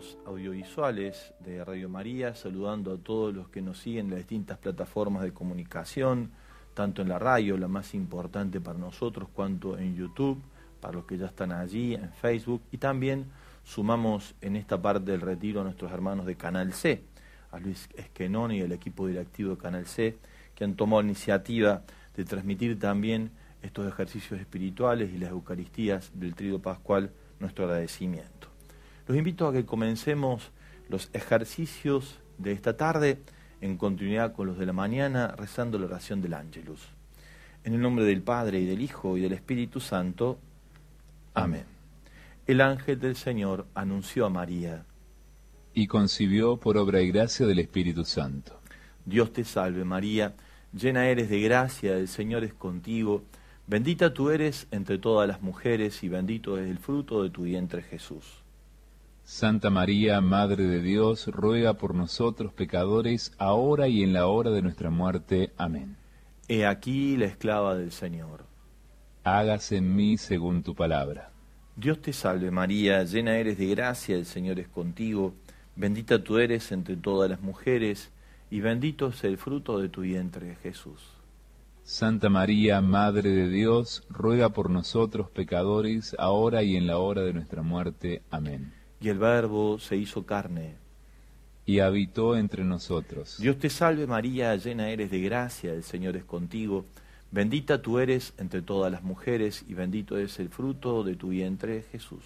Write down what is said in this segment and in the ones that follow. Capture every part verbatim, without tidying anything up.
medios audiovisuales de Radio María, saludando a todos los que nos siguen en las distintas plataformas de comunicación, tanto en la radio, la más importante para nosotros, cuanto en YouTube, para los que ya están allí, en Facebook, y también sumamos en esta parte del retiro a nuestros hermanos de Canal C, a Luis Esquenón y el equipo directivo de Canal C, que han tomado la iniciativa de transmitir también estos ejercicios espirituales y las Eucaristías del Tríodo Pascual, nuestro agradecimiento. Los invito a que comencemos los ejercicios de esta tarde en continuidad con los de la mañana, rezando la oración del Ángelus. En el nombre del Padre, y del Hijo, y del Espíritu Santo. Amén. El ángel del Señor anunció a María. Y concibió por obra y gracia del Espíritu Santo. Dios te salve María, llena eres de gracia, el Señor es contigo. Bendita tú eres entre todas las mujeres, y bendito es el fruto de tu vientre Jesús. Santa María, Madre de Dios, ruega por nosotros pecadores, ahora y en la hora de nuestra muerte. Amén. He aquí la esclava del Señor. Hágase en mí según tu palabra. Dios te salve María, llena eres de gracia, el Señor es contigo. Bendita tú eres entre todas las mujeres, y bendito es el fruto de tu vientre Jesús. Santa María, Madre de Dios, ruega por nosotros pecadores, ahora y en la hora de nuestra muerte. Amén. Y el Verbo se hizo carne y habitó entre nosotros. Dios te salve María, llena eres de gracia, el Señor es contigo. Bendita tú eres entre todas las mujeres, y bendito es el fruto de tu vientre Jesús.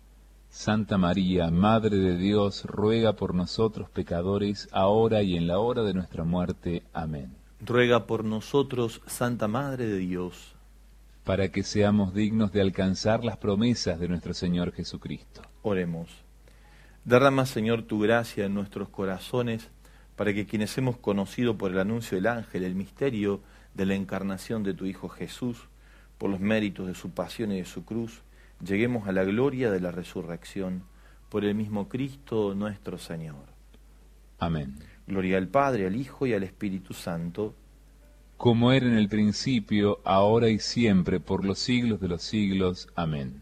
Santa María, Madre de Dios, ruega por nosotros pecadores, ahora y en la hora de nuestra muerte. Amén. Ruega por nosotros, Santa Madre de Dios, para que seamos dignos de alcanzar las promesas de nuestro Señor Jesucristo. Oremos. Derrama, Señor, tu gracia en nuestros corazones, para que quienes hemos conocido por el anuncio del ángel el misterio de la encarnación de tu Hijo Jesús, por los méritos de su pasión y de su cruz, lleguemos a la gloria de la resurrección, por el mismo Cristo nuestro Señor. Amén. Gloria al Padre, al Hijo y al Espíritu Santo, como era en el principio, ahora y siempre, por los siglos de los siglos. Amén.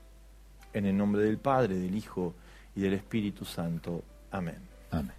En el nombre del Padre, del Hijo y del Espíritu Santo. Amén. Amén.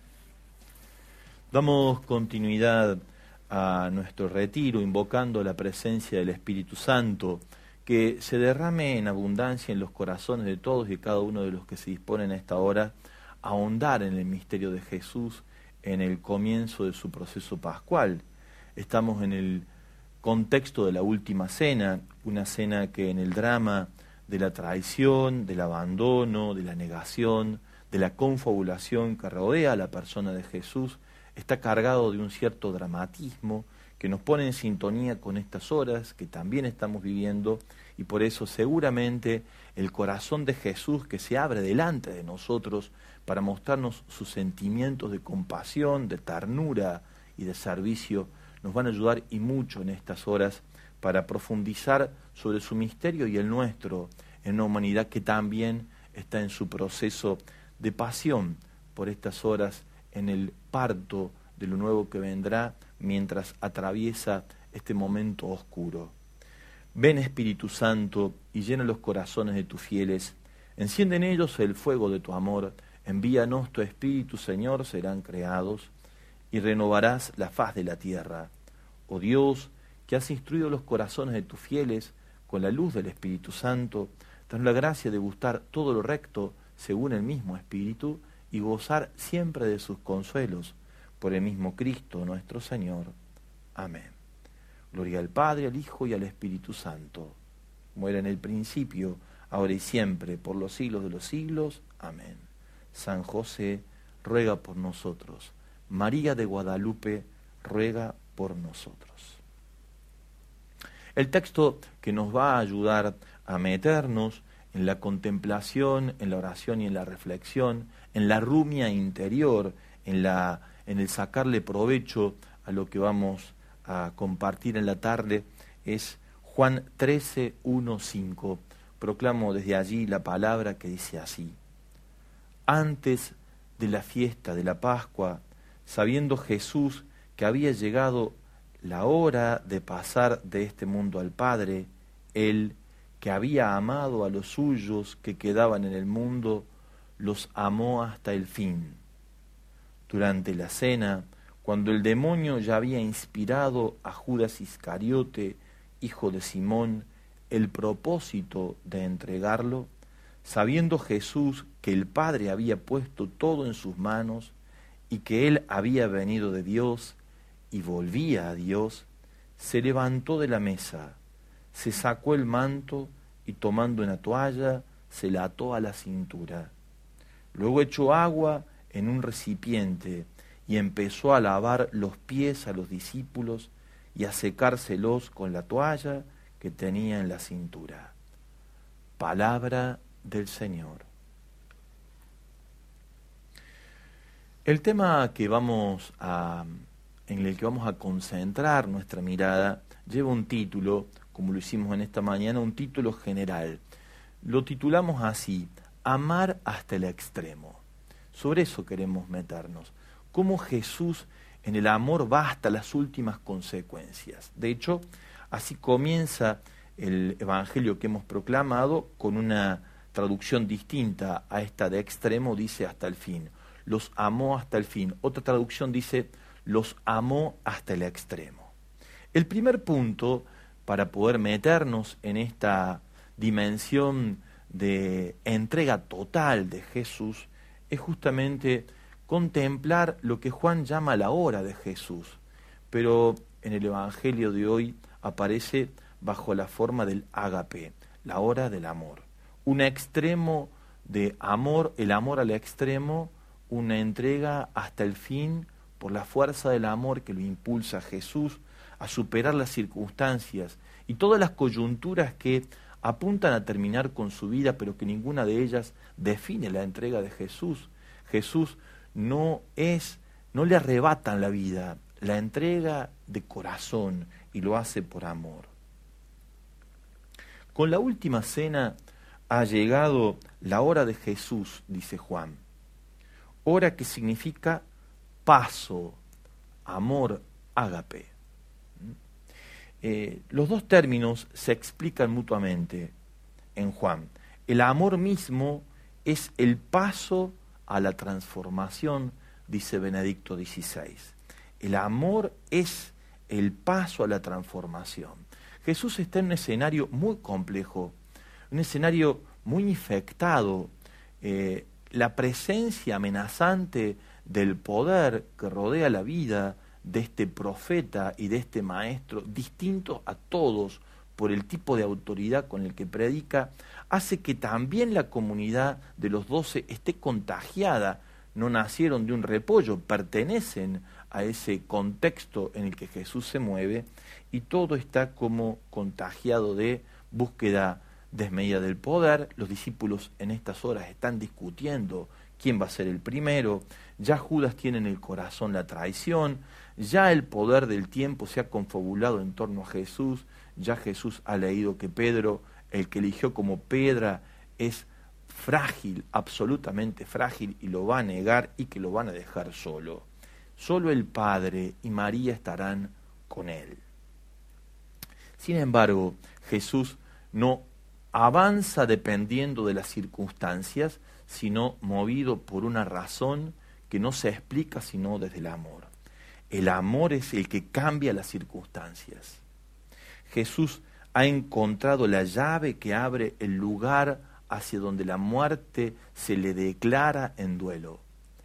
Damos continuidad a nuestro retiro, invocando la presencia del Espíritu Santo, que se derrame en abundancia en los corazones de todos y cada uno de los que se disponen a esta hora a ahondar en el misterio de Jesús, en el comienzo de su proceso pascual. Estamos en el contexto de la última cena, una cena que en el drama de la traición, del abandono, de la negación, de la confabulación que rodea a la persona de Jesús, está cargado de un cierto dramatismo que nos pone en sintonía con estas horas que también estamos viviendo, y por eso seguramente el corazón de Jesús, que se abre delante de nosotros para mostrarnos sus sentimientos de compasión, de ternura y de servicio, nos van a ayudar y mucho en estas horas para profundizar sobre su misterio y el nuestro, en una humanidad que también está en su proceso de pasión por estas horas, en el parto de lo nuevo que vendrá mientras atraviesa este momento oscuro. Ven, Espíritu Santo, y llena los corazones de tus fieles, enciende en ellos el fuego de tu amor, envíanos tu Espíritu, Señor, serán creados, y renovarás la faz de la tierra. Oh Dios, que has instruido los corazones de tus fieles con la luz del Espíritu Santo, danos la gracia de gustar todo lo recto según el mismo Espíritu, y gozar siempre de sus consuelos, por el mismo Cristo nuestro Señor. Amén. Gloria al Padre, al Hijo y al Espíritu Santo, como era en el principio, ahora y siempre, por los siglos de los siglos. Amén. San José, ruega por nosotros. María de Guadalupe, ruega por nosotros. El texto que nos va a ayudar a meternos en la contemplación, en la oración y en la reflexión, en la rumia interior, en, la, en el sacarle provecho a lo que vamos a compartir en la tarde, es Juan trece, uno, cinco. Proclamo desde allí la palabra que dice así: antes de la fiesta de la Pascua, sabiendo Jesús que había llegado la hora de pasar de este mundo al Padre, él, que había amado a los suyos que quedaban en el mundo, los amó hasta el fin. Durante la cena, cuando el demonio ya había inspirado a Judas Iscariote, hijo de Simón, el propósito de entregarlo, sabiendo Jesús que el Padre había puesto todo en sus manos y que él había venido de Dios y volvía a Dios, se levantó de la mesa, se sacó el manto y tomando una toalla se la ató a la cintura. Luego echó agua en un recipiente y empezó a lavar los pies a los discípulos y a secárselos con la toalla que tenía en la cintura. Palabra del Señor. El tema que vamos a, en el que vamos a concentrar nuestra mirada lleva un título, como lo hicimos en esta mañana, un título general. Lo titulamos así: Amar hasta el extremo. Sobre eso queremos meternos. Cómo Jesús en el amor va hasta las últimas consecuencias. De hecho, así comienza el evangelio que hemos proclamado, con una traducción distinta a esta de extremo, dice hasta el fin. Los amó hasta el fin. Otra traducción dice, los amó hasta el extremo. El primer punto, para poder meternos en esta dimensión de entrega total de Jesús, es justamente contemplar lo que Juan llama la hora de Jesús, pero en el Evangelio de hoy aparece bajo la forma del ágape, la hora del amor. Un extremo de amor, el amor al extremo, una entrega hasta el fin por la fuerza del amor que lo impulsa a Jesús a superar las circunstancias y todas las coyunturas que apuntan a terminar con su vida, pero que ninguna de ellas define la entrega de Jesús. Jesús no es, no le arrebatan la vida, la entrega de corazón y lo hace por amor. Con la última cena ha llegado la hora de Jesús, dice Juan. Hora que significa paso, amor, ágape. Eh, los dos términos se explican mutuamente en Juan. El amor mismo es el paso a la transformación, dice Benedicto dieciséis. El amor es el paso a la transformación. Jesús está en un escenario muy complejo, un escenario muy infectado. Eh, la presencia amenazante del poder que rodea la vida de este profeta y de este maestro, distinto a todos por el tipo de autoridad con el que predica, hace que también la comunidad de los doce esté contagiada. No nacieron de un repollo, pertenecen a ese contexto en el que Jesús se mueve, y todo está como contagiado de búsqueda desmedida del poder. Los discípulos en estas horas están discutiendo quién va a ser el primero, ya Judas tiene en el corazón la traición, ya el poder del tiempo se ha confabulado en torno a Jesús, ya Jesús ha leído que Pedro, el que eligió como piedra, es frágil, absolutamente frágil, y lo va a negar y que lo van a dejar solo. Solo el Padre y María estarán con él. Sin embargo, Jesús no avanza dependiendo de las circunstancias, sino movido por una razón que no se explica sino desde el amor. El amor es el que cambia las circunstancias. Jesús ha encontrado la llave que abre el lugar hacia donde la muerte se le declara en duelo.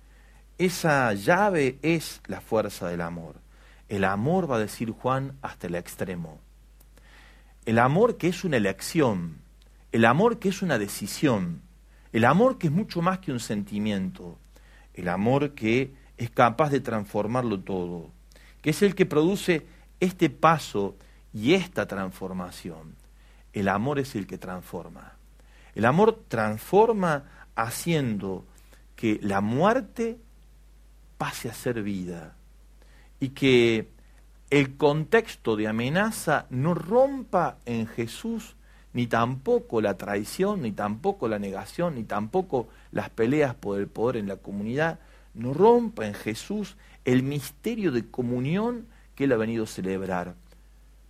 Esa llave es la fuerza del amor. El amor, va a decir Juan, hasta el extremo. El amor que es una elección, el amor que es una decisión, el amor que es mucho más que un sentimiento, el amor que es capaz de transformarlo todo, que es el que produce este paso y esta transformación. El amor es el que transforma. El amor transforma haciendo que la muerte pase a ser vida y que el contexto de amenaza no rompa en Jesús ni tampoco la traición, ni tampoco la negación, ni tampoco las peleas por el poder en la comunidad, no rompa en Jesús el misterio de comunión que él ha venido a celebrar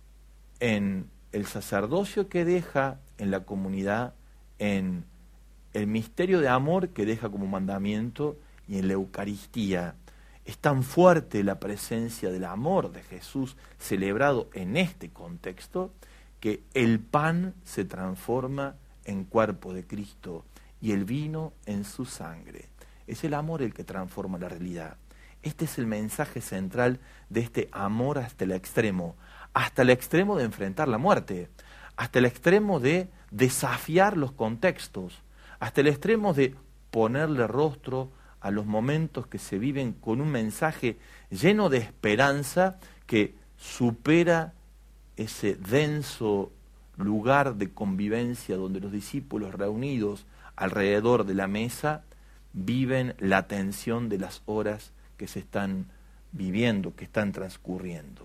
en el sacerdocio que deja en la comunidad, en el misterio de amor que deja como mandamiento y en la Eucaristía. Es tan fuerte la presencia del amor de Jesús celebrado en este contexto que el pan se transforma en cuerpo de Cristo y el vino en su sangre. Es el amor el que transforma la realidad. Este es el mensaje central de este amor hasta el extremo, hasta el extremo de enfrentar la muerte, hasta el extremo de desafiar los contextos, hasta el extremo de ponerle rostro a los momentos que se viven con un mensaje lleno de esperanza que supera ese denso lugar de convivencia donde los discípulos reunidos alrededor de la mesa viven la tensión de las horas que se están viviendo, que están transcurriendo.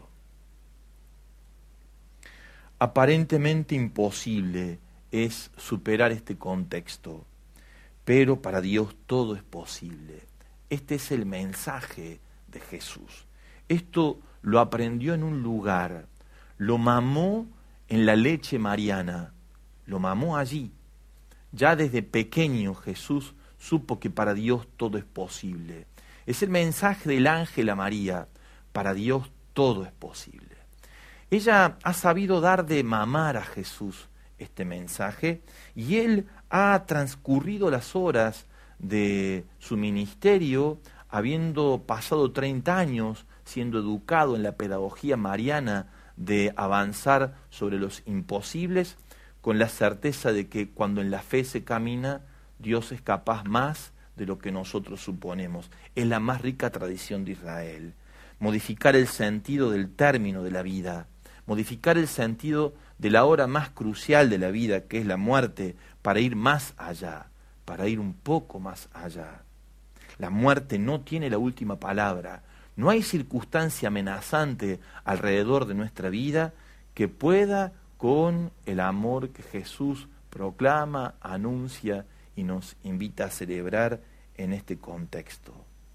Aparentemente imposible es superar este contexto, pero para Dios todo es posible. Este es el mensaje de Jesús. Esto lo aprendió en un lugar, lo mamó en la leche mariana, lo mamó allí. Ya desde pequeño Jesús supo que para Dios todo es posible. Es el mensaje del ángel a María, para Dios todo es posible. Ella ha sabido dar de mamar a Jesús este mensaje y él ha transcurrido las horas de su ministerio, habiendo pasado treinta años siendo educado en la pedagogía mariana de avanzar sobre los imposibles, con la certeza de que cuando en la fe se camina, Dios es capaz más de lo que nosotros suponemos. Es la más rica tradición de Israel. Modificar el sentido del término de la vida, modificar el sentido de la hora más crucial de la vida, que es la muerte, para ir más allá, para ir un poco más allá. La muerte no tiene la última palabra. No hay circunstancia amenazante alrededor de nuestra vida que pueda, con el amor que Jesús proclama, anuncia y nos invita a celebrar en este contexto.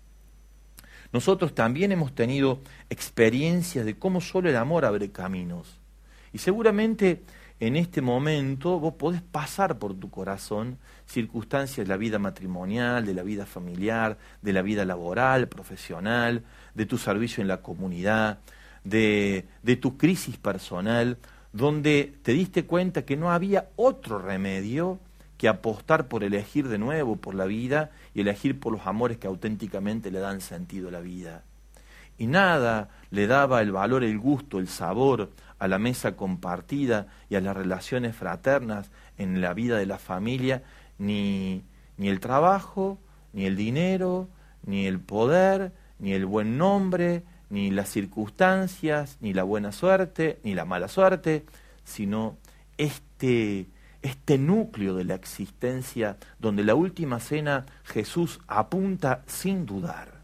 Nosotros también hemos tenido experiencias de cómo solo el amor abre caminos. Y seguramente en este momento vos podés pasar por tu corazón circunstancias de la vida matrimonial, de la vida familiar, de la vida laboral, profesional, de tu servicio en la comunidad, de, de tu crisis personal, donde te diste cuenta que no había otro remedio que apostar por elegir de nuevo por la vida y elegir por los amores que auténticamente le dan sentido a la vida. Y nada le daba el valor, el gusto, el sabor a la mesa compartida y a las relaciones fraternas en la vida de la familia, ni, ni el trabajo, ni el dinero, ni el poder, ni el buen nombre, ni las circunstancias, ni la buena suerte, ni la mala suerte, sino este... este núcleo de la existencia donde la última cena Jesús apunta sin dudar.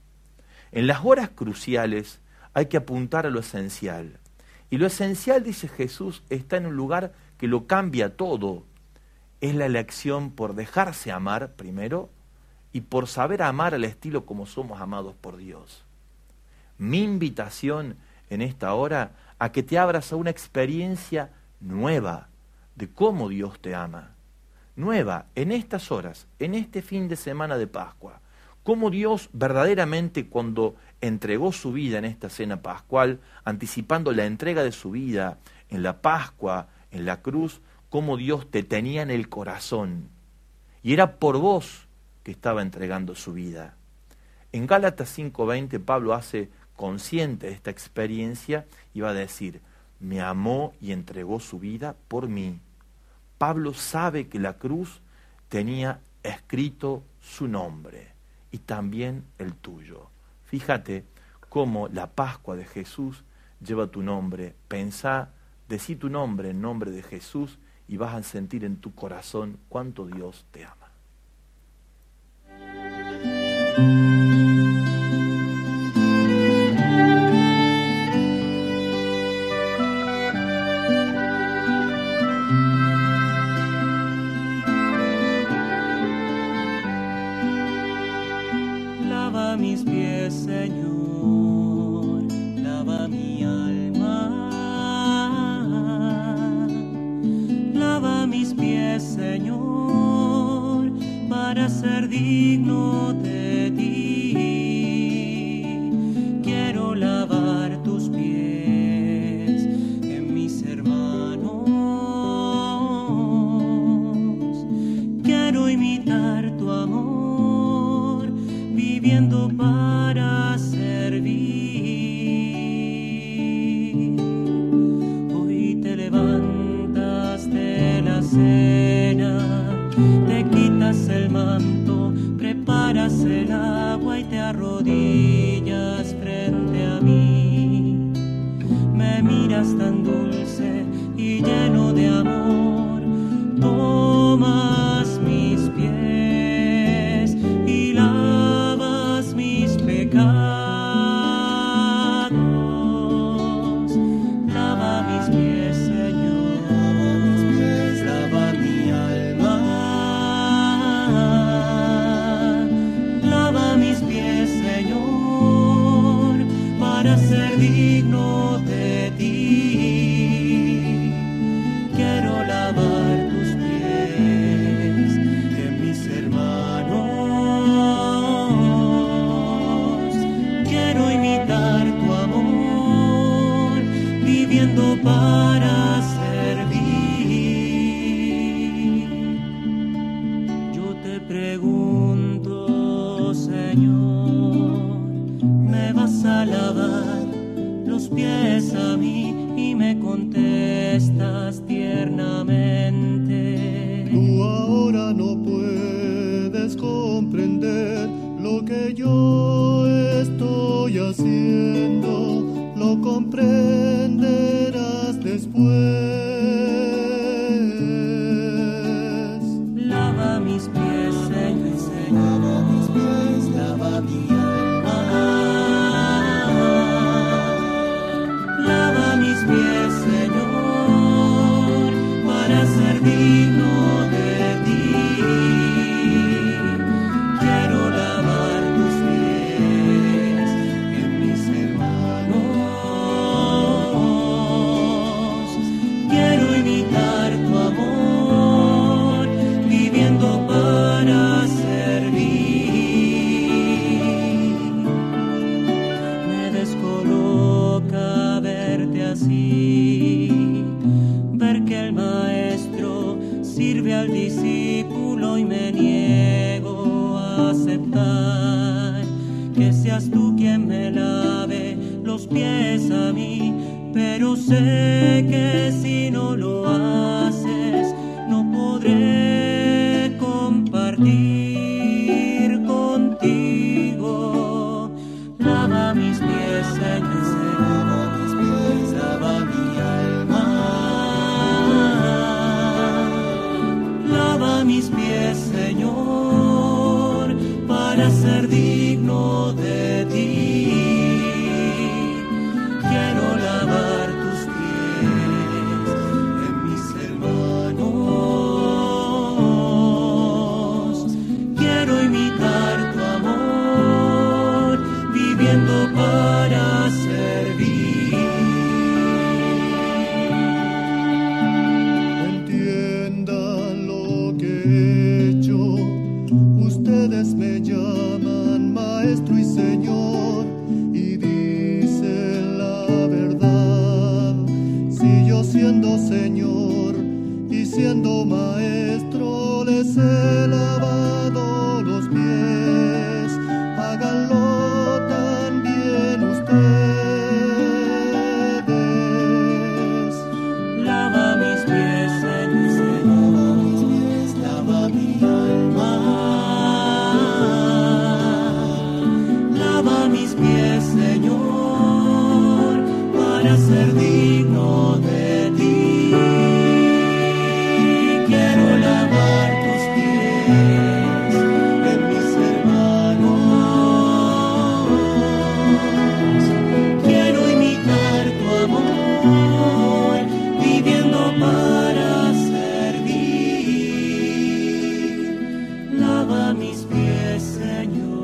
En las horas cruciales hay que apuntar a lo esencial. Y lo esencial, dice Jesús, está en un lugar que lo cambia todo. Es la elección por dejarse amar primero y por saber amar al estilo como somos amados por Dios. Mi invitación en esta hora a que te abras a una experiencia nueva de cómo Dios te ama, nueva en estas horas, en este fin de semana de Pascua, cómo Dios verdaderamente cuando entregó su vida en esta cena pascual, anticipando la entrega de su vida en la Pascua, en la cruz, cómo Dios te tenía en el corazón, y era por vos que estaba entregando su vida. En Gálatas cinco veinte Pablo hace consciente de esta experiencia y va a decir: me amó y entregó su vida por mí. Pablo sabe que la cruz tenía escrito su nombre y también el tuyo. Fíjate cómo la Pascua de Jesús lleva tu nombre. Pensá, decí tu nombre en nombre de Jesús y vas a sentir en tu corazón cuánto Dios te ama. Lava mis pies, Señor, lava mi alma. Lava mis pies, Señor, digno de ti. Quiero lavar tus pies en mis hermanos. Quiero imitar tu amor, viviendo para servir. Hoy te levantas de la cena, te quitas el manto, preparas el agua y te arrodillas frente a mí. Me miras tan dulce y lleno de amor, tomas mis pies y lavas mis pecados. Lava mis pies, Señor, lava mi alma. Lava mis pies, Señor, para ser digno de ti. Quiero lavar tus pies en mis hermanos. Quiero imitar tu amor, viviendo para servir. Yo te pregunto, Señor, ¿me vas a lavar los pies a mí? Y me contestas tiernamente. Tú ahora no puedes comprender lo que yo estoy haciendo, lo comprenderás después. Lava mis pies, Señor, lava mis pies, lava mi alma. Lava mis pies, Señor, para ser digno de ti. Quiero lavar tus pies en mis hermanos. Quiero imitar tu amor, viviendo para servir. Me descoloca verte así, ver que el maestro sirve al discípulo y me niego a aceptar que seas tú quien me lave los pies a mí, pero sé que si no lo haces no podré compartir contigo. Lava mis pies, Señor, lava mis pies, lava mi alma. Lava mis pies, Señor, para ser digno de ti. Quiero lavar tus pies en mis hermanos. Quiero imitar tu amor, viviendo para servir. Entiendan lo que he hecho. Ustedes me llaman maestro y señor y dicen la verdad. Si yo siendo señor y siendo maestro les he lavado los pies, háganlo también ustedes. Lava mis pies, Señor, lava mis pies, lava mi alma. Lava mis pies, Señor, para ser digno de ti. Quiero lavar tus pies en mis hermanos. Quiero imitar tu amor, viviendo para servir. Lava mis pies, Señor.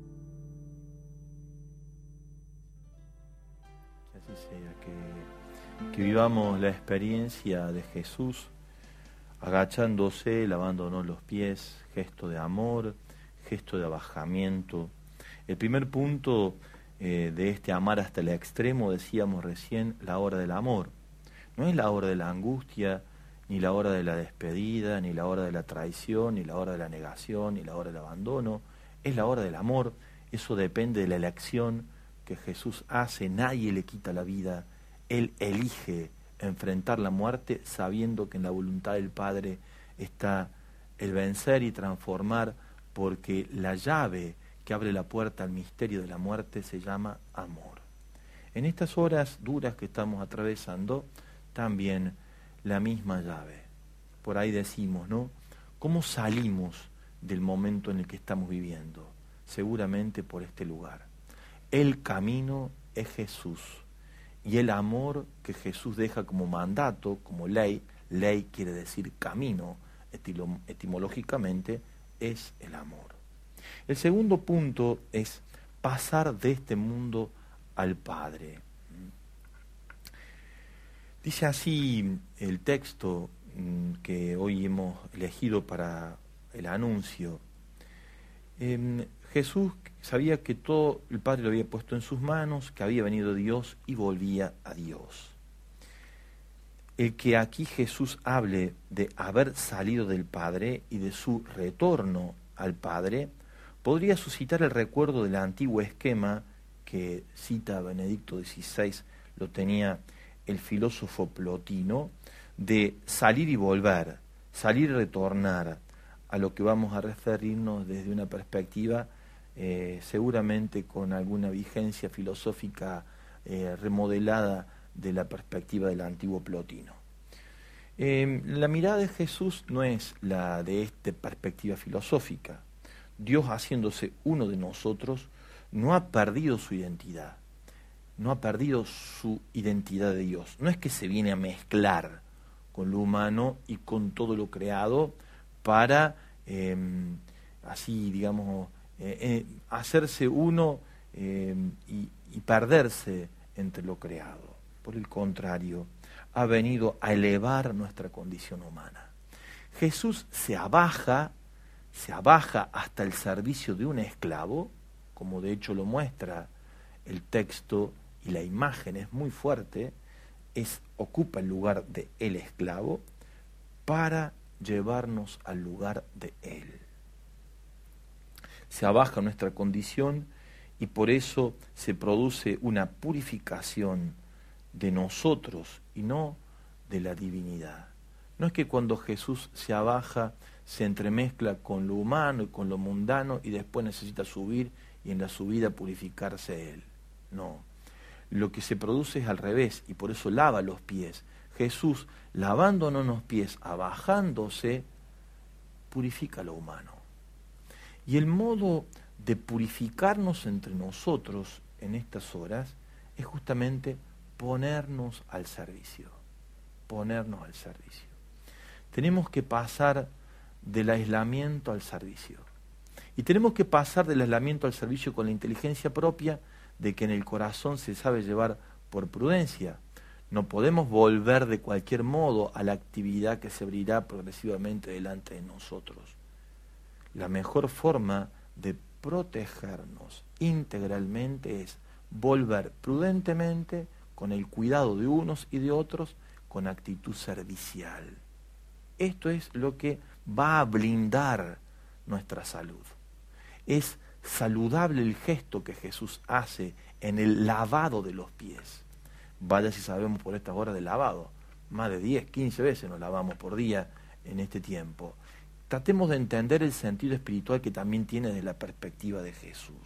Que así sea, que que vivamos la experiencia de Jesús agachándose, lavándonos los pies, gesto de amor, gesto de abajamiento. El primer punto eh, de este amar hasta el extremo, decíamos recién, la hora del amor. No es la hora de la angustia, ni la hora de la despedida, ni la hora de la traición, ni la hora de la negación, ni la hora del abandono. Es la hora del amor. Eso depende de la elección que Jesús hace. Nadie le quita la vida. Él elige enfrentar la muerte sabiendo que en la voluntad del Padre está el vencer y transformar, porque la llave que abre la puerta al misterio de la muerte se llama amor. En estas horas duras que estamos atravesando, también la misma llave. Por ahí decimos, ¿no? ¿Cómo salimos del momento en el que estamos viviendo? Seguramente por este lugar. El camino es Jesús. Y el amor que Jesús deja como mandato, como ley, ley quiere decir camino, etimológicamente, es el amor. El segundo punto es pasar de este mundo al Padre. Dice así el texto que hoy hemos elegido para el anuncio. Eh, Jesús sabía que todo el Padre lo había puesto en sus manos, que había venido Dios y volvía a Dios. El que aquí Jesús hable de haber salido del Padre y de su retorno al Padre, podría suscitar el recuerdo del antiguo esquema que cita Benedicto dieciséis, lo tenía el filósofo Plotino, de salir y volver, salir y retornar, a lo que vamos a referirnos desde una perspectiva eh, seguramente con alguna vigencia filosófica eh, remodelada de la perspectiva del antiguo Plotino. Eh, la mirada de Jesús no es la de esta perspectiva filosófica. Dios, haciéndose uno de nosotros, no ha perdido su identidad, no ha perdido su identidad de Dios. No es que se viene a mezclar con lo humano y con todo lo creado para, eh, así digamos, eh, eh, hacerse uno eh, y, y perderse entre lo creado. Por el contrario, ha venido a elevar nuestra condición humana. Jesús se abaja, se abaja hasta el servicio de un esclavo, como de hecho lo muestra el texto y la imagen es muy fuerte, es, ocupa el lugar de el esclavo para llevarnos al lugar de Él. Se abaja nuestra condición y por eso se produce una purificación de nosotros y no de la divinidad. No es que cuando Jesús se abaja se entremezcla con lo humano y con lo mundano y después necesita subir y en la subida purificarse Él. No. Lo que se produce es al revés y por eso lava los pies. Jesús, lavándonos los pies, abajándose, purifica lo humano. Y el modo de purificarnos entre nosotros en estas horas es justamente ponernos al servicio. Ponernos al servicio. Tenemos que pasar del aislamiento al servicio. Y tenemos que pasar del aislamiento al servicio con la inteligencia propia de que en el corazón se sabe llevar por prudencia. No podemos volver de cualquier modo a la actividad que se abrirá progresivamente delante de nosotros. La mejor forma de protegernos integralmente es volver prudentemente, con el cuidado de unos y de otros, con actitud servicial. Esto es lo que va a blindar nuestra salud. Es saludable el gesto que Jesús hace en el lavado de los pies. Vaya si sabemos por estas horas de lavado. Más de diez, quince veces nos lavamos por día en este tiempo. Tratemos de entender el sentido espiritual que también tiene desde la perspectiva de Jesús.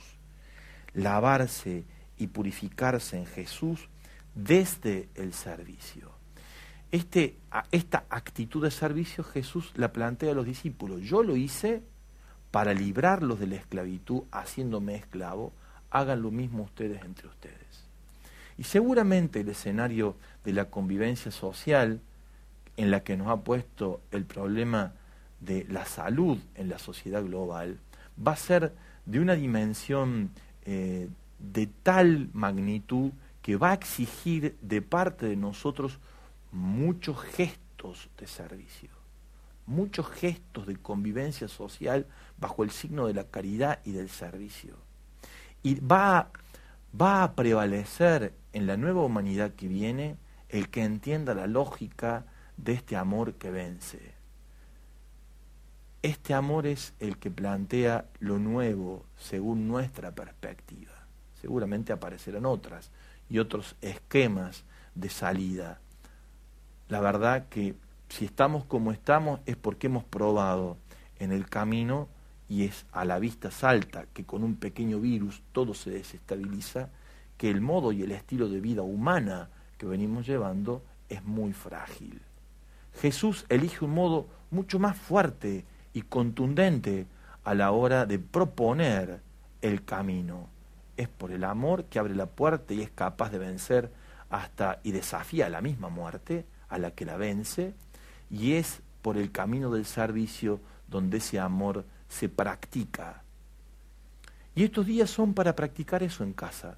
Lavarse y purificarse en Jesús desde el servicio. Este, esta actitud de servicio Jesús la plantea a los discípulos. Yo lo hice para librarlos de la esclavitud, haciéndome esclavo, hagan lo mismo ustedes entre ustedes. Y seguramente el escenario de la convivencia social en la que nos ha puesto el problema de la salud en la sociedad global va a ser de una dimensión eh, de tal magnitud que va a exigir de parte de nosotros muchos gestos de servicio, muchos gestos de convivencia social bajo el signo de la caridad y del servicio. Y va, va a prevalecer en la nueva humanidad que viene el que entienda la lógica de este amor que vence. Este amor es el que plantea lo nuevo según nuestra perspectiva. Seguramente aparecerán otras y otros esquemas de salida. La verdad que si estamos como estamos es porque hemos probado en el camino, y es a la vista salta que con un pequeño virus todo se desestabiliza, que el modo y el estilo de vida humana que venimos llevando es muy frágil. Jesús elige un modo mucho más fuerte y contundente a la hora de proponer el camino. Es por el amor que abre la puerta y es capaz de vencer hasta y desafía a la misma muerte, a la que la vence, y es por el camino del servicio donde ese amor se practica. Y estos días son para practicar eso en casa.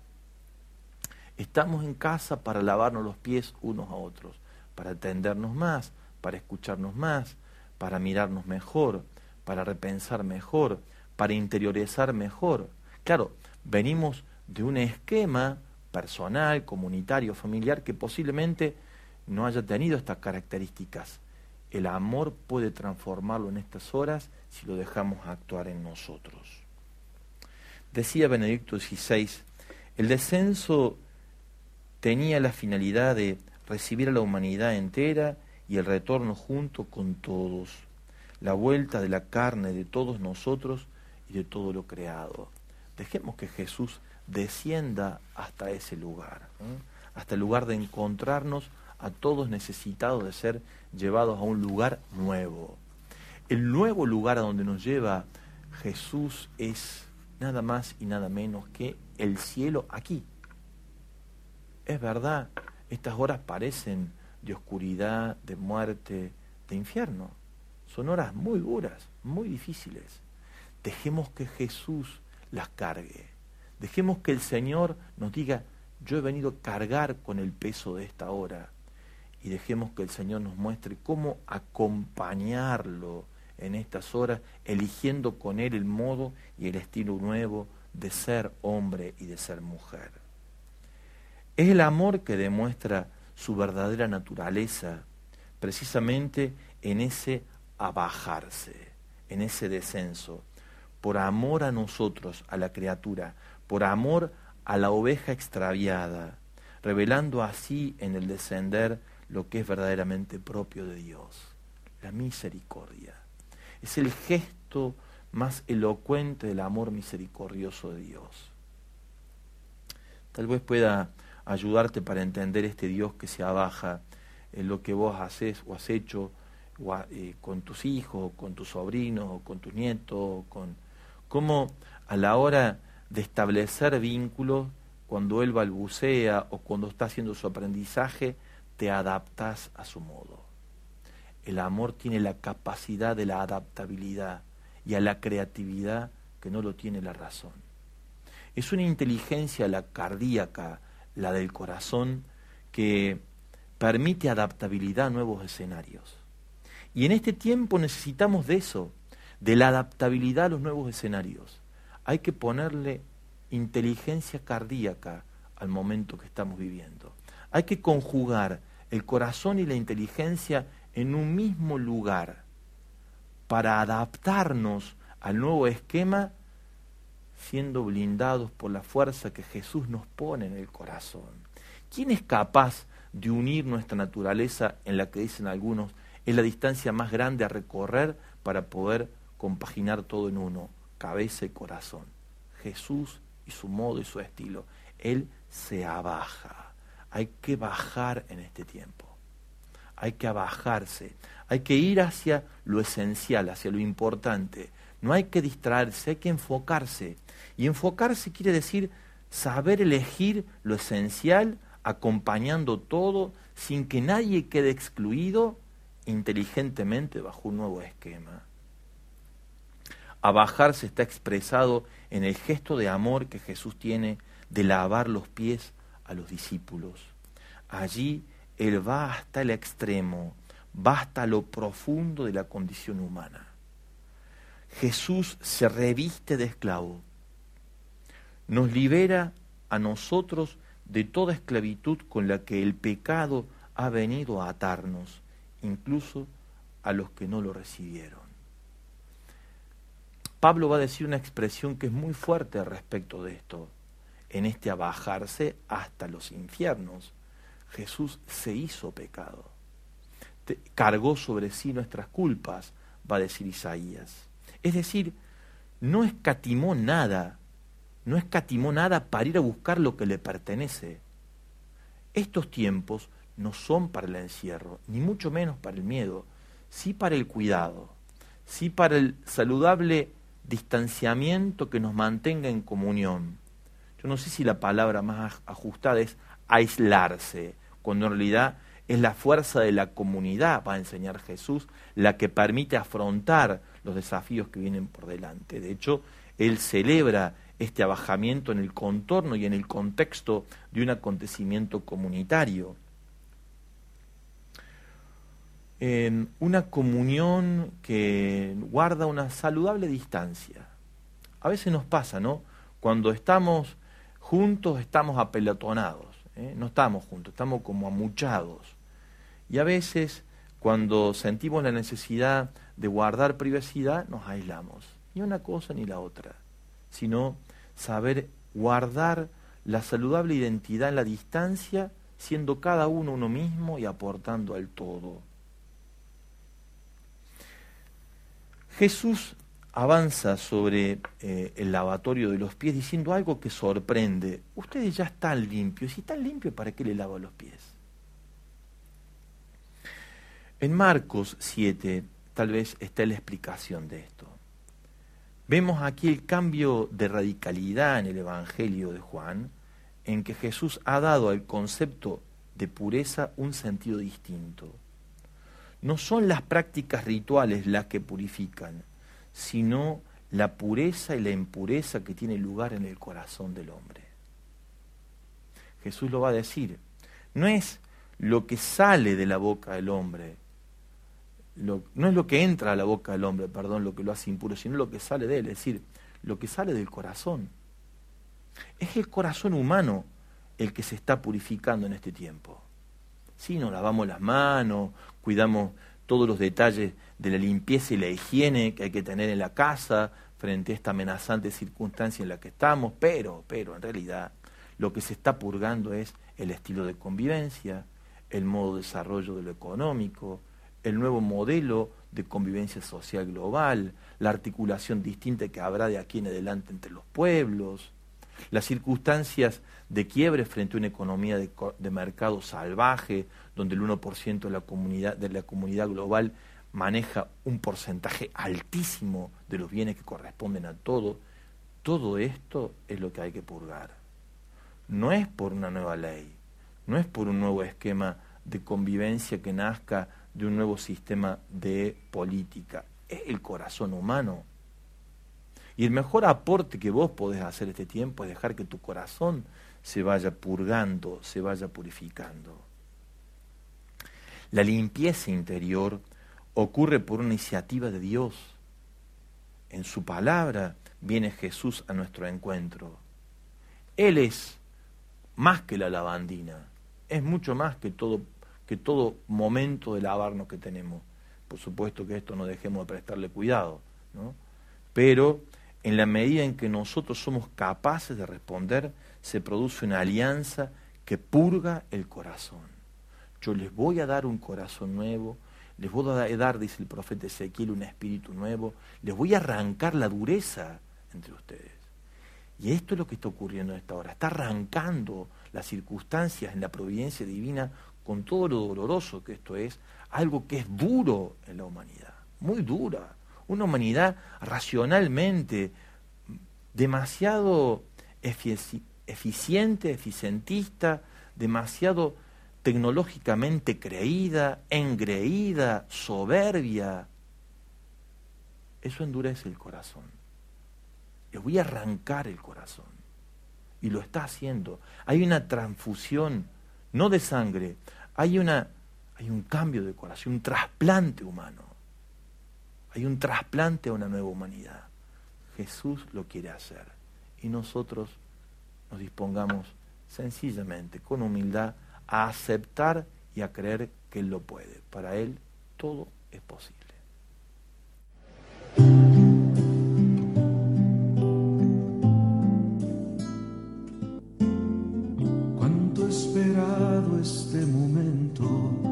Estamos en casa para lavarnos los pies unos a otros, para atendernos más, para escucharnos más, para mirarnos mejor, para repensar mejor, para interiorizar mejor. Claro, venimos de un esquema personal, comunitario, familiar, que posiblemente no haya tenido estas características. El amor puede transformarlo en estas horas si lo dejamos actuar en nosotros. Decía Benedicto dieciséis, el descenso tenía la finalidad de recibir a la humanidad entera y el retorno junto con todos, la vuelta de la carne de todos nosotros y de todo lo creado. Dejemos que Jesús descienda hasta ese lugar, ¿eh? hasta el lugar de encontrarnos a todos necesitados de ser llevados a un lugar nuevo. El nuevo lugar a donde nos lleva Jesús es nada más y nada menos que el cielo aquí. Es verdad, estas horas parecen de oscuridad, de muerte, de infierno. Son horas muy duras, muy difíciles. Dejemos que Jesús las cargue. Dejemos que el Señor nos diga, yo he venido a cargar con el peso de esta hora. Y dejemos que el Señor nos muestre cómo acompañarlo en estas horas, eligiendo con Él el modo y el estilo nuevo de ser hombre y de ser mujer. Es el amor que demuestra su verdadera naturaleza, precisamente en ese abajarse, en ese descenso, por amor a nosotros, a la criatura, por amor a la oveja extraviada, revelando así en el descender lo que es verdaderamente propio de Dios, la misericordia. Es el gesto más elocuente del amor misericordioso de Dios. Tal vez pueda ayudarte para entender este Dios que se abaja en lo que vos haces o has hecho o a, eh, con tus hijos, con tus sobrinos, o con tus nietos, con cómo a la hora de establecer vínculos, cuando él balbucea o cuando está haciendo su aprendizaje, te adaptas a su modo. El amor tiene la capacidad de la adaptabilidad y a la creatividad que no lo tiene la razón. Es una inteligencia, la cardíaca, la del corazón, que permite adaptabilidad a nuevos escenarios. Y en este tiempo necesitamos de eso, de la adaptabilidad a los nuevos escenarios. Hay que ponerle inteligencia cardíaca al momento que estamos viviendo. Hay que conjugar el corazón y la inteligencia en un mismo lugar para adaptarnos al nuevo esquema, siendo blindados por la fuerza que Jesús nos pone en el corazón. ¿Quién es capaz de unir nuestra naturaleza, en la que dicen algunos, es la distancia más grande a recorrer para poder compaginar todo en uno, cabeza y corazón? Jesús y su modo y su estilo. Él se abaja. Hay que bajar en este tiempo. Hay que abajarse. Hay que ir hacia lo esencial, hacia lo importante. No hay que distraerse, hay que enfocarse. Y enfocarse quiere decir saber elegir lo esencial, acompañando todo, sin que nadie quede excluido, inteligentemente bajo un nuevo esquema. Abajarse está expresado en el gesto de amor que Jesús tiene de lavar los pies a los discípulos. Allí Él va hasta el extremo, va hasta lo profundo de la condición humana. Jesús se reviste de esclavo, nos libera a nosotros de toda esclavitud con la que el pecado ha venido a atarnos, incluso a los que no lo recibieron. Pablo va a decir una expresión que es muy fuerte respecto de esto. En este abajarse hasta los infiernos, Jesús se hizo pecado. Te, cargó sobre sí nuestras culpas, va a decir Isaías. Es decir, no escatimó nada, no escatimó nada para ir a buscar lo que le pertenece. Estos tiempos no son para el encierro, ni mucho menos para el miedo, sí para el cuidado, sí para el saludable distanciamiento que nos mantenga en comunión. Yo no sé si la palabra más ajustada es aislarse, cuando en realidad es la fuerza de la comunidad, va a enseñar Jesús, la que permite afrontar los desafíos que vienen por delante. De hecho, Él celebra este abajamiento en el contorno y en el contexto de un acontecimiento comunitario. Eh, una comunión que guarda una saludable distancia. A veces nos pasa, ¿no? Cuando estamos juntos estamos apelotonados, ¿eh? No estamos juntos, estamos como amuchados. Y a veces cuando sentimos la necesidad de guardar privacidad nos aislamos. Ni una cosa ni la otra, sino saber guardar la saludable identidad en la distancia, siendo cada uno uno mismo y aportando al todo. Jesús avanza sobre eh, el lavatorio de los pies diciendo algo que sorprende. Ustedes ya están limpios. Si están limpios, ¿para qué le lavo los pies? En Marcos siete tal vez está la explicación de esto. Vemos aquí el cambio de radicalidad en el Evangelio de Juan, en que Jesús ha dado al concepto de pureza un sentido distinto. No son las prácticas rituales las que purifican, sino la pureza y la impureza que tiene lugar en el corazón del hombre. Jesús lo va a decir. No es lo que sale de la boca del hombre, lo, no es lo que entra a la boca del hombre, perdón, lo que lo hace impuro, sino lo que sale de él, es decir, lo que sale del corazón. Es el corazón humano el que se está purificando en este tiempo. Sí, nos lavamos las manos, cuidamos todos los detalles de la limpieza y la higiene que hay que tener en la casa frente a esta amenazante circunstancia en la que estamos, pero, pero en realidad lo que se está purgando es el estilo de convivencia, el modo de desarrollo de lo económico, el nuevo modelo de convivencia social global, la articulación distinta que habrá de aquí en adelante entre los pueblos, las circunstancias de quiebre frente a una economía de, de mercado salvaje, donde el uno por ciento de la comunidad, de la comunidad global maneja un porcentaje altísimo de los bienes que corresponden a todo. Todo esto es lo que hay que purgar. No es por una nueva ley, no es por un nuevo esquema de convivencia que nazca de un nuevo sistema de política, es el corazón humano. Y el mejor aporte que vos podés hacer este tiempo es dejar que tu corazón se vaya purgando, se vaya purificando. La limpieza interior ocurre por una iniciativa de Dios. En su palabra viene Jesús a nuestro encuentro. Él es más que la lavandina, es mucho más que todo, que todo momento de lavarnos que tenemos. Por supuesto que esto no dejemos de prestarle cuidado, ¿no? Pero en la medida en que nosotros somos capaces de responder, se produce una alianza que purga el corazón. Yo les voy a dar un corazón nuevo, les voy a dar, dice el profeta Ezequiel, un espíritu nuevo, les voy a arrancar la dureza entre ustedes. Y esto es lo que está ocurriendo en esta hora, está arrancando las circunstancias en la providencia divina con todo lo doloroso que esto es, algo que es duro en la humanidad, muy dura. Una humanidad racionalmente demasiado efici- eficiente, eficientista, demasiado tecnológicamente creída, engreída, soberbia. Eso endurece el corazón. Les voy a arrancar el corazón. y lo está haciendo. Hay una transfusión, no de sangre, hay, una, hay un cambio de corazón, un trasplante humano. Hay un trasplante a una nueva humanidad. Jesús lo quiere hacer y nosotros nos dispongamos sencillamente, con humildad, a aceptar y a creer que Él lo puede. Para Él todo es posible. Cuánto he esperado este momento,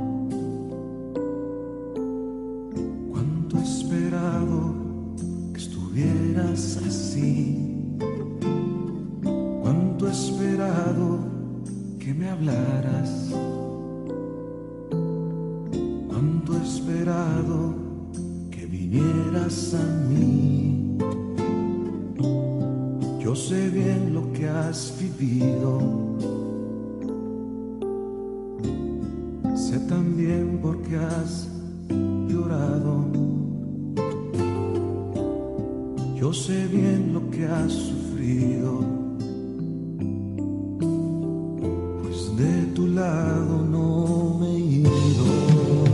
cuánto he esperado que estuvieras así, cuánto he esperado que me hablaras, cuánto he esperado que vinieras a mí. Yo sé bien lo que has vivido, sé también por qué has llorado. Yo sé bien lo que has sufrido, pues de tu lado no me he ido.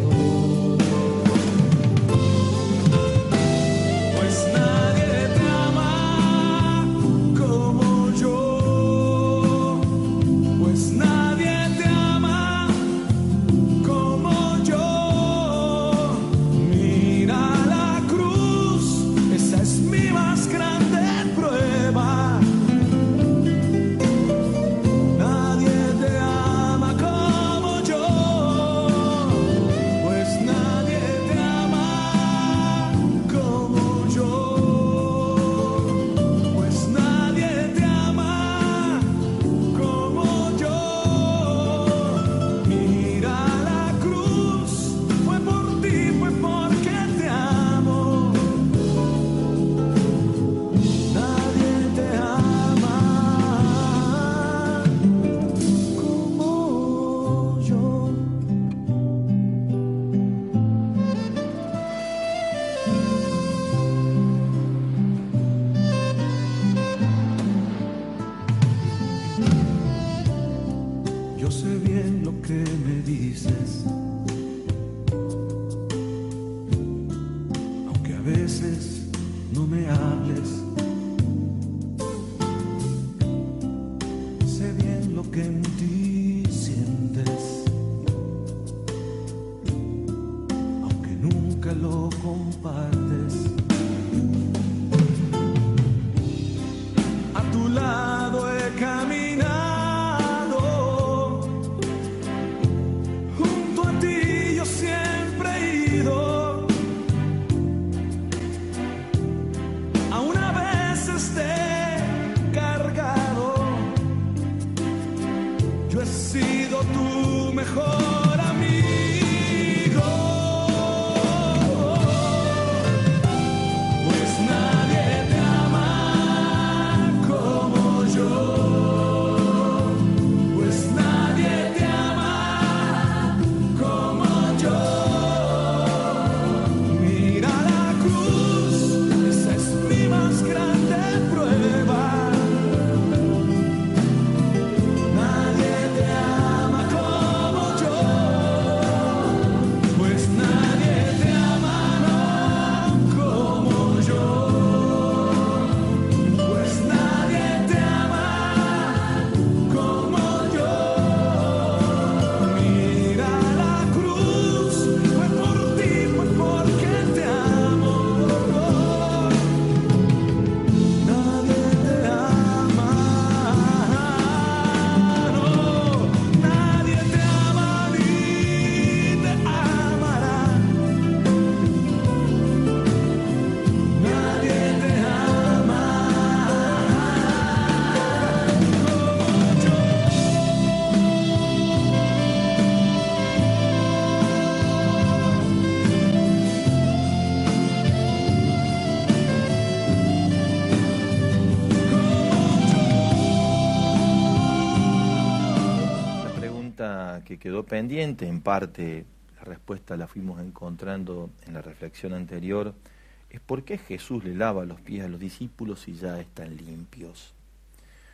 Que quedó pendiente, en parte la respuesta la fuimos encontrando en la reflexión anterior, es por qué Jesús le lava los pies a los discípulos y ya están limpios.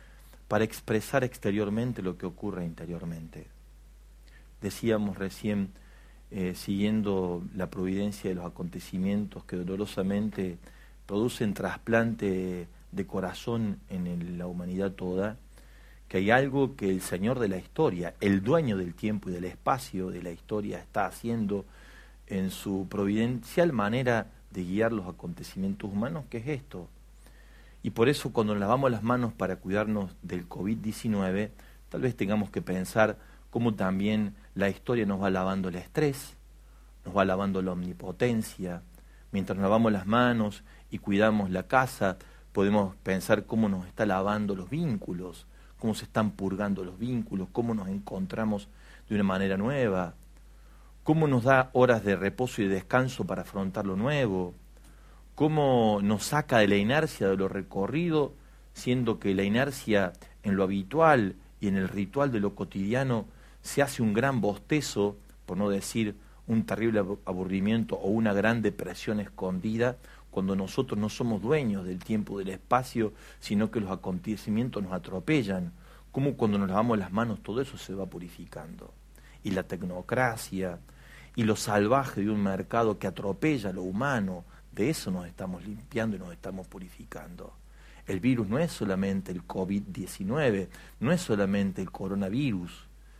para expresar exteriormente lo que ocurre interiormente. Decíamos recién, eh, siguiendo la providencia de los acontecimientos que dolorosamente producen trasplante de corazón en el, la humanidad toda, que hay algo que el Señor de la historia, el dueño del tiempo y del espacio de la historia, está haciendo en su providencial manera de guiar los acontecimientos humanos, que es esto. Y por eso cuando nos lavamos las manos para cuidarnos del COVID diecinueve, tal vez tengamos que pensar cómo también la historia nos va lavando el estrés, nos va lavando la omnipotencia. Mientras nos lavamos las manos y cuidamos la casa, podemos pensar cómo nos está lavando los vínculos, cómo se están purgando los vínculos, cómo nos encontramos de una manera nueva, cómo nos da horas de reposo y de descanso para afrontar lo nuevo, cómo nos saca de la inercia de lo recorrido, siendo que la inercia en lo habitual y en el ritual de lo cotidiano se hace un gran bostezo, por no decir un terrible aburrimiento o una gran depresión escondida, cuando nosotros no somos dueños del tiempo, del espacio, sino que los acontecimientos nos atropellan, como cuando nos lavamos las manos todo eso se va purificando. Y la tecnocracia y lo salvaje de un mercado que atropella lo humano, de eso nos estamos limpiando y nos estamos purificando. El virus no es solamente el COVID diecinueve, no es solamente el coronavirus,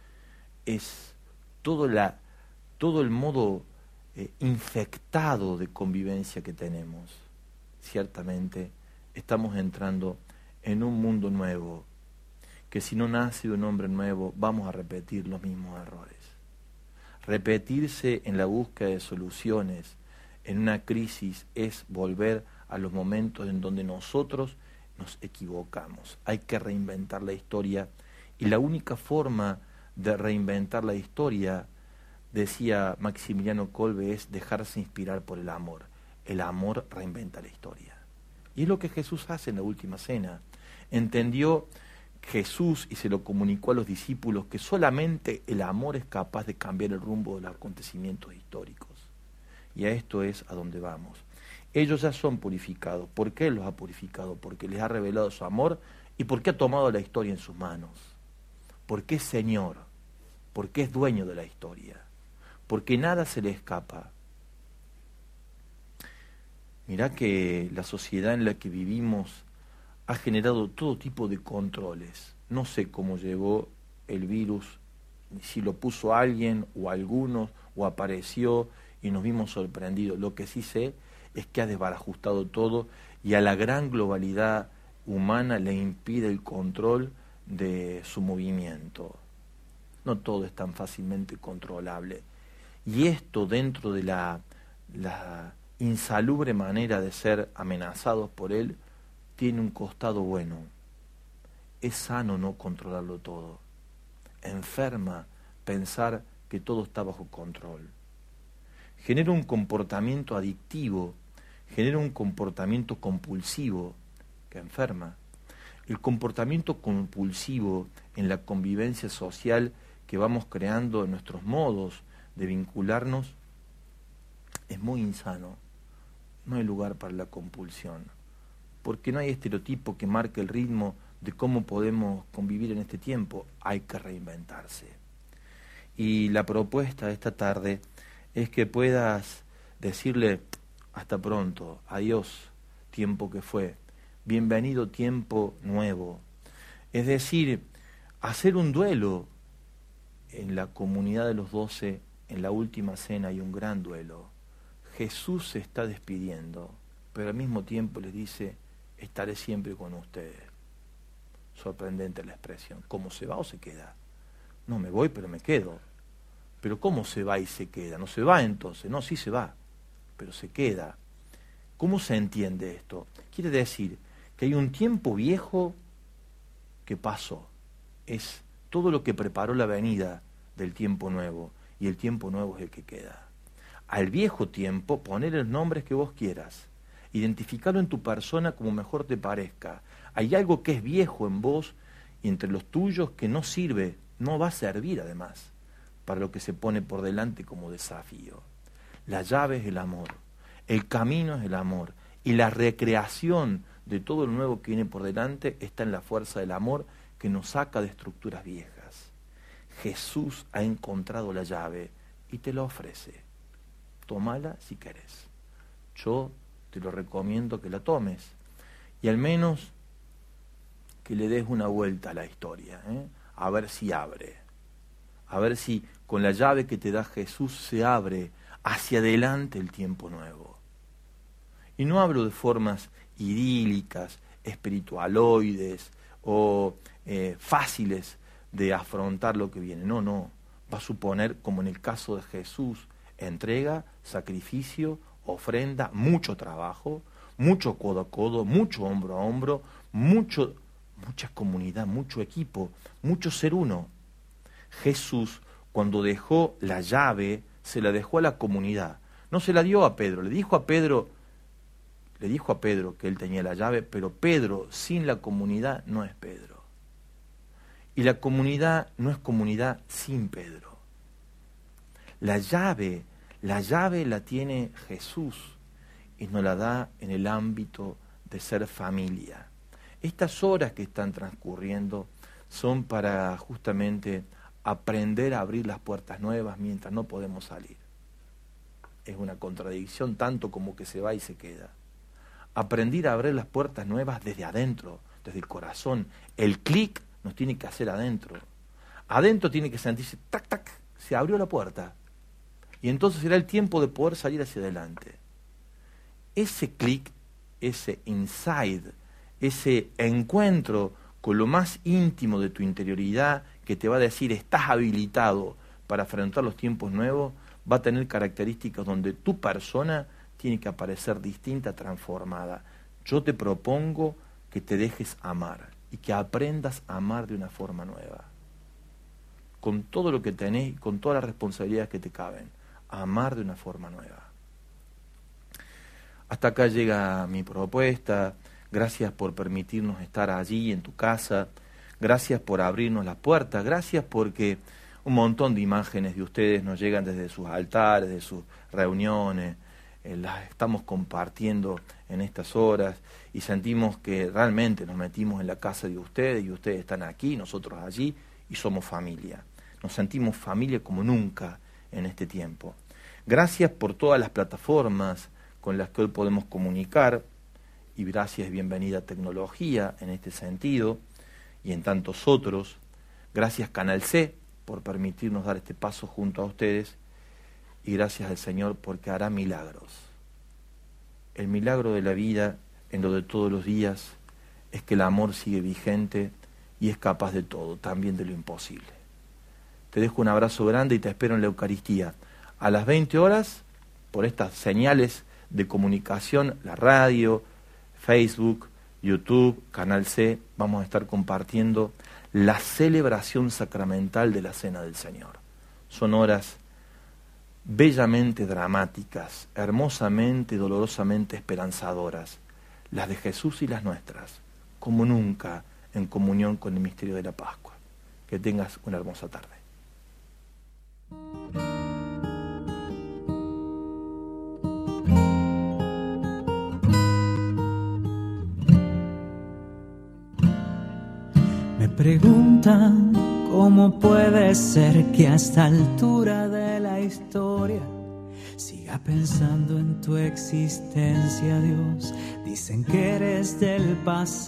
es todo, la, todo el modo eh, infectado de convivencia que tenemos. Ciertamente estamos entrando en un mundo nuevo, que si no nace un hombre nuevo vamos a repetir los mismos errores. Repetirse en la búsqueda de soluciones en una crisis es volver a los momentos en donde nosotros nos equivocamos. Hay que reinventar la historia y la única forma de reinventar la historia, decía Maximiliano Kolbe, es dejarse inspirar por el amor. El amor reinventa la historia. Y es lo que Jesús hace en la última cena. Entendió Jesús y se lo comunicó a los discípulos que solamente el amor es capaz de cambiar el rumbo de los acontecimientos históricos. Y a esto es a donde vamos. Ellos ya son purificados. ¿Por qué los ha purificado? Porque les ha revelado su amor y porque ha tomado la historia en sus manos. Porque es Señor, porque es dueño de la historia, porque nada se le escapa. Mirá que la sociedad en la que vivimos ha generado todo tipo de controles. No sé cómo llegó el virus, si lo puso alguien o algunos, o apareció y nos vimos sorprendidos. Lo que sí sé es que ha desbarajustado todo y a la gran globalidad humana le impide el control de su movimiento. No todo es tan fácilmente controlable. Y esto, dentro de la, la insalubre manera de ser amenazados por él, tiene un costado bueno. Es sano no controlarlo todo. Enferma pensar que todo está bajo control. Genera un comportamiento adictivo, genera un comportamiento compulsivo que enferma. El comportamiento compulsivo en la convivencia social que vamos creando en nuestros modos de vincularnos es muy insano. No hay lugar para la compulsión, porque no hay estereotipo que marque el ritmo de cómo podemos convivir en este tiempo. Hay que reinventarse. Y la propuesta de esta tarde es que puedas decirle hasta pronto, adiós, tiempo que fue, bienvenido tiempo nuevo. Es decir, hacer un duelo. En la comunidad de los doce, en la última cena, hay un gran duelo. Jesús se está despidiendo, pero al mismo tiempo les dice, estaré siempre con ustedes. Sorprendente la expresión. ¿Cómo se va o se queda? No, me voy, pero me quedo. Pero ¿cómo se va y se queda? No se va entonces, no, sí se va, pero se queda. ¿Cómo se entiende esto? Quiere decir que hay un tiempo viejo que pasó. Es todo lo que preparó la venida del tiempo nuevo, y el tiempo nuevo es el que queda. Al viejo tiempo, poner los nombres que vos quieras, identificarlo en tu persona como mejor te parezca. Hay algo que es viejo en vos y entre los tuyos que no sirve, no va a servir además, para lo que se pone por delante como desafío. La llave es el amor, el camino es el amor, y la recreación de todo lo nuevo que viene por delante está en la fuerza del amor, que nos saca de estructuras viejas. Jesús ha encontrado la llave y te la ofrece. Tómala si querés. Yo te lo recomiendo que la tomes y al menos que le des una vuelta a la historia, ¿eh? A ver si abre, a ver si con la llave que te da Jesús se abre hacia adelante el tiempo nuevo. Y no hablo de formas idílicas, espiritualoides o eh, fáciles de afrontar lo que viene. No, no. Va a suponer, como en el caso de Jesús, entrega, sacrificio, ofrenda, mucho trabajo, mucho codo a codo, mucho hombro a hombro, mucho, mucha comunidad, mucho equipo, mucho ser uno. Jesús, cuando dejó la llave, se la dejó a la comunidad. No se la dio a Pedro, le dijo a Pedro, le dijo a Pedro que él tenía la llave, pero Pedro sin la comunidad no es Pedro. Y la comunidad no es comunidad sin Pedro. La llave, la llave la tiene Jesús y nos la da en el ámbito de ser familia. Estas horas que están transcurriendo son para justamente aprender a abrir las puertas nuevas mientras no podemos salir. Es una contradicción tanto como que se va y se queda. Aprender a abrir las puertas nuevas desde adentro, desde el corazón. El clic nos tiene que hacer adentro. Adentro tiene que sentirse, tac, tac, se abrió la puerta. Y entonces será el tiempo de poder salir hacia adelante. Ese clic, ese inside, ese encuentro con lo más íntimo de tu interioridad que te va a decir estás habilitado para afrontar los tiempos nuevos, va a tener características donde tu persona tiene que aparecer distinta, transformada. Yo te propongo que te dejes amar y que aprendas a amar de una forma nueva. Con todo lo que tenés y con todas las responsabilidades que te caben. Amar de una forma nueva. Hasta acá llega mi propuesta. Gracias por permitirnos estar allí en tu casa. Gracias por abrirnos las puertas. Gracias porque un montón de imágenes de ustedes nos llegan desde sus altares, de sus reuniones. Eh, las estamos compartiendo en estas horas y sentimos que realmente nos metimos en la casa de ustedes y ustedes están aquí, nosotros allí y somos familia. Nos sentimos familia como nunca en este tiempo. Gracias por todas las plataformas con las que hoy podemos comunicar y gracias y bienvenida a tecnología en este sentido y en tantos otros. Gracias Canal C por permitirnos dar este paso junto a ustedes y gracias al Señor porque hará milagros. El milagro de la vida en lo de todos los días es que el amor sigue vigente y es capaz de todo, también de lo imposible. Te dejo un abrazo grande y te espero en la Eucaristía. A las veinte horas, por estas señales de comunicación, la radio, Facebook, YouTube, Canal C, vamos a estar compartiendo la celebración sacramental de la Cena del Señor. Son horas bellamente dramáticas, hermosamente, dolorosamente esperanzadoras, las de Jesús y las nuestras, como nunca en comunión con el misterio de la Pascua. Que tengas una hermosa tarde. Me preguntan cómo puede ser que a esta altura de la historia siga pensando en tu existencia, Dios. Dicen que eres del pasado.